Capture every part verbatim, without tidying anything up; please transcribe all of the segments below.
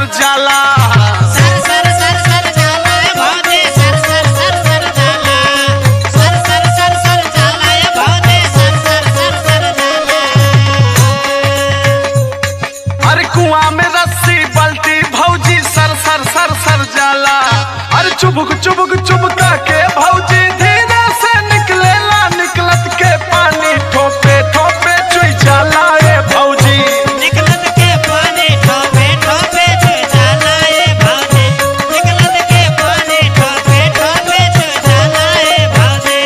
जाला। सर सर सर सर जाला ए भौजी सर सर सर सर जाला। सर सर सर सर जाला ए भौजी सर सर सर सर जाला। अरे कुआं में रस्सी बल्टी भौजी सर सर सर सर जाला। अरे चुबुक चुबुक चुबका के भौजी धीरे से निकलेला निकलत के पानी ठोपे ठोपे चुई जाला ए भौजी। निकलत के पानी ठोपे ठोपे चुई जाला ए भौजी। निकलत के पानी ठोपे ठोपे चुई जाला ए भौजी।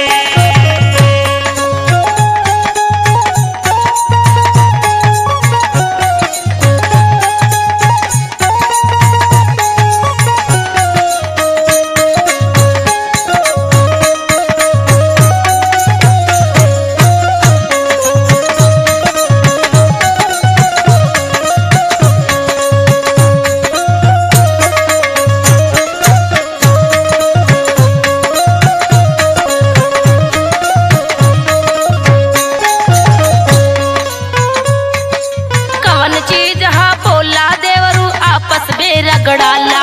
कवन चीज हा बोला देवरू आपस में रगड़ाला।